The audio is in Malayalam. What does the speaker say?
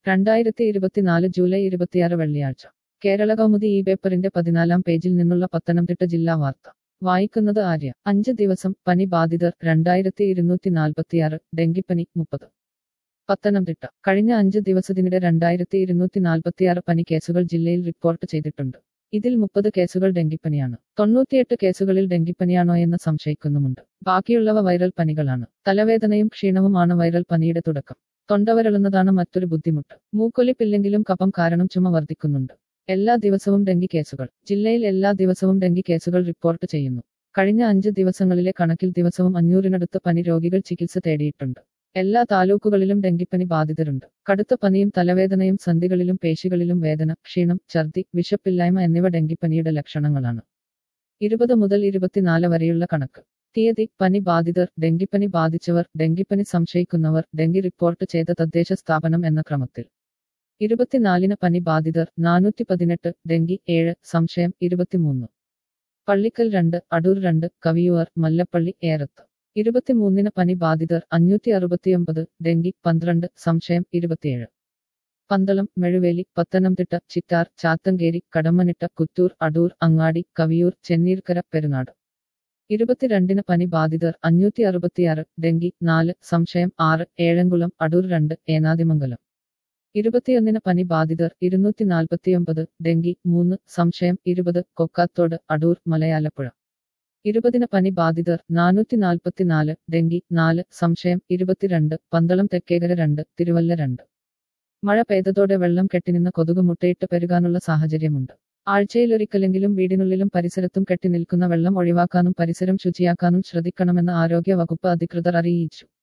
2024 ജൂലൈ 26 വെള്ളിയാഴ്ച കേരള കൗമുദി ഈ പേപ്പറിന്റെ 14-ാം പേജിൽ നിന്നുള്ള പത്തനംതിട്ട ജില്ലാ വാർത്ത വായിക്കുന്നത് ആര്യ. 5 ദിവസം പനി ബാധിതർ 2246, ഡെങ്കിപ്പനി 30. പത്തനംതിട്ട കഴിഞ്ഞ 5 ദിവസത്തിനിടെ 2246 പനി കേസുകൾ ജില്ലയിൽ റിപ്പോർട്ട് ചെയ്തിട്ടുണ്ട്. ഇതിൽ 30 കേസുകൾ ഡെങ്കിപ്പനിയാണ്. 98 കേസുകളിൽ ഡെങ്കിപ്പനിയാണോയെന്ന് സംശയിക്കുന്നുമുണ്ട്. ബാക്കിയുള്ളവ വൈറൽ പനികളാണ്. തലവേദനയും ക്ഷീണവുമാണ് വൈറൽ പനിയുടെ തുടക്കം. തൊണ്ടവരളുന്നതാണ് മറ്റൊരു ബുദ്ധിമുട്ട്. മൂക്കൊലിപ്പില്ലെങ്കിലും കഫം കാരണം ചുമ വർദ്ധിക്കുന്നുണ്ട്. എല്ലാ ദിവസവും ഡെങ്കി കേസുകൾ. ജില്ലയിൽ എല്ലാ ദിവസവും ഡെങ്കി കേസുകൾ റിപ്പോർട്ട് ചെയ്യുന്നു. കഴിഞ്ഞ 5 ദിവസങ്ങളിലെ കണക്കിൽ ദിവസവും 500-നടുത്ത് പനി രോഗികൾ ചികിത്സ തേടിയിട്ടുണ്ട്. എല്ലാ താലൂക്കുകളിലും ഡെങ്കിപ്പനി ബാധിതരുണ്ട്. കടുത്ത പനിയും തലവേദനയും സന്ധികളിലും പേശികളിലും വേദന, ക്ഷീണം, ഛർദി, വിശപ്പില്ലായ്മ എന്നിവ ഡെങ്കിപ്പനിയുടെ ലക്ഷണങ്ങളാണ്. 20 മുതൽ 24 വരെയുള്ള കണക്ക്. തീയതി, പനി ബാധിതർ, ഡെങ്കിപ്പനി ബാധിച്ചവർ, ഡെങ്കിപ്പനി സംശയിക്കുന്നവർ, ഡെങ്കി റിപ്പോർട്ട് ചെയ്ത തദ്ദേശ സ്ഥാപനം എന്ന ക്രമത്തിൽ. 24-ന് പനി ബാധിതർ 418, ഡെങ്കി 7, സംശയം 23. പള്ളിക്കൽ 2, അടൂർ 2, കവിയൂർ, മല്ലപ്പള്ളി, ഏറത്ത്. 23-ന് പനി ബാധിതർ 569, ഡെങ്കി 12, സംശയം 27. പന്തളം, മെഴുവേലി, പത്തനംതിട്ട, ചിറ്റാർ, ചാത്തങ്കേരി, കടമ്മനിട്ട, കുറ്റൂർ, അടൂർ, അങ്ങാടി, കവിയൂർ, ചെന്നീർക്കര, പെരുനാട്. 22-ന് പനി ബാധിതർ 566, ഡെങ്കി 4, സംശയം 6, ഏഴംകുളം, അടൂർ 2, ഏനാദിമംഗലം. 21-ന് പനി ബാധിതർ 249, ഡെങ്കി 3, സംശയം 20, കൊക്കാത്തോട്, അടൂർ, മലയാലപ്പുഴ. 20-ന് പനി ബാധിതർ 444, ഡെങ്കി 4, സംശയം 22, പന്തളം, തെക്കേകര 2, തിരുവല്ല 2. മഴ പെയ്തതോടെ വെള്ളം കെട്ടിനിന്ന കൊതുക് മുട്ടയിട്ട് പെരുകാനുള്ള സാഹചര്യമുണ്ട്. ആഴ്ചയിലൊരിക്കലെങ്കിലും വീടിനുള്ളിലും പരിസരത്തും കെട്ടിനിൽക്കുന്ന വെള്ളം ഒഴിവാക്കാനും പരിസരം ശുചിയാക്കാനും ശ്രദ്ധിക്കണമെന്ന് ആരോഗ്യ വകുപ്പ് അധികൃതർ അറിയിച്ചു.